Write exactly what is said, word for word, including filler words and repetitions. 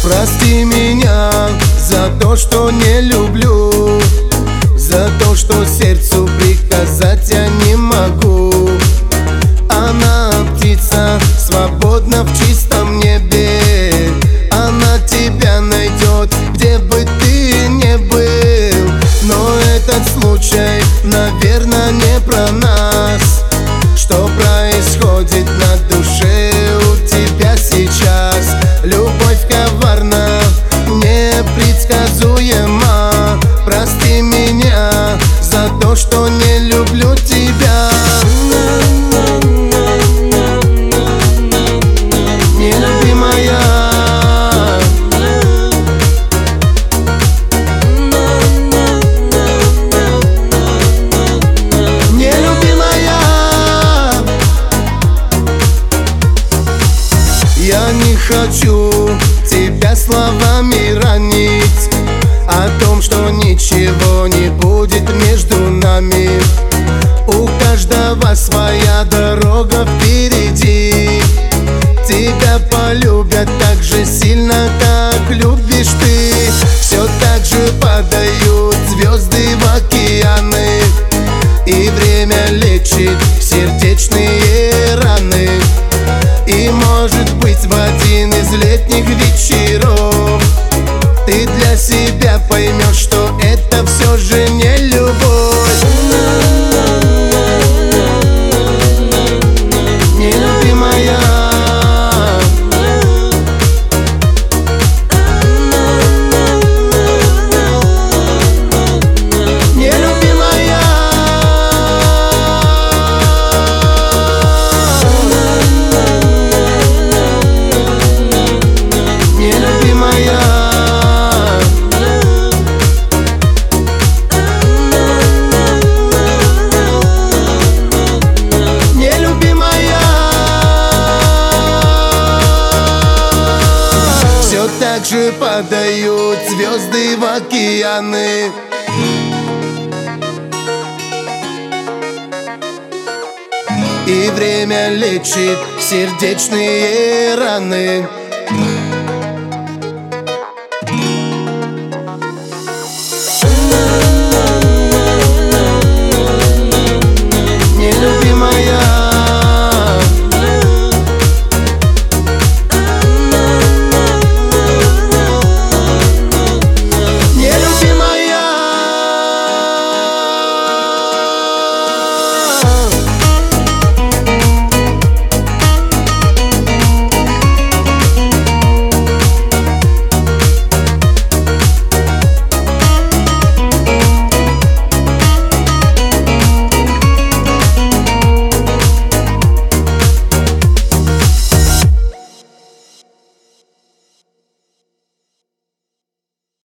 Прости меня за то, что не люблю, за то, что сердцу приказать я не могу. Она птица, свободна в чистом небе. Она тебя найдет, где бы ты ни был. Но этот случай, наверное, не про нас. Что происходит на душе у тебя сейчас? Любовь коварна, непредсказуема. Прости меня за то, что не люблю тебя. Нелюбимая, нелюбимая, я не хочу тебя словами ранить о том, что ничего не будет между нами. У каждого своя дорога впереди. Тебя полюбят так же сильно, как любишь ты. Все так же падают звезды в океаны, и время лечит сердечные раны. И может быть в один из летних вечеров ты для себя поймешь, что это все же не любовь. Нелюбимая, нелюбимая, нелюбимая, нелюбимая. Все так же падают звезды в океаны, и время лечит сердечные раны.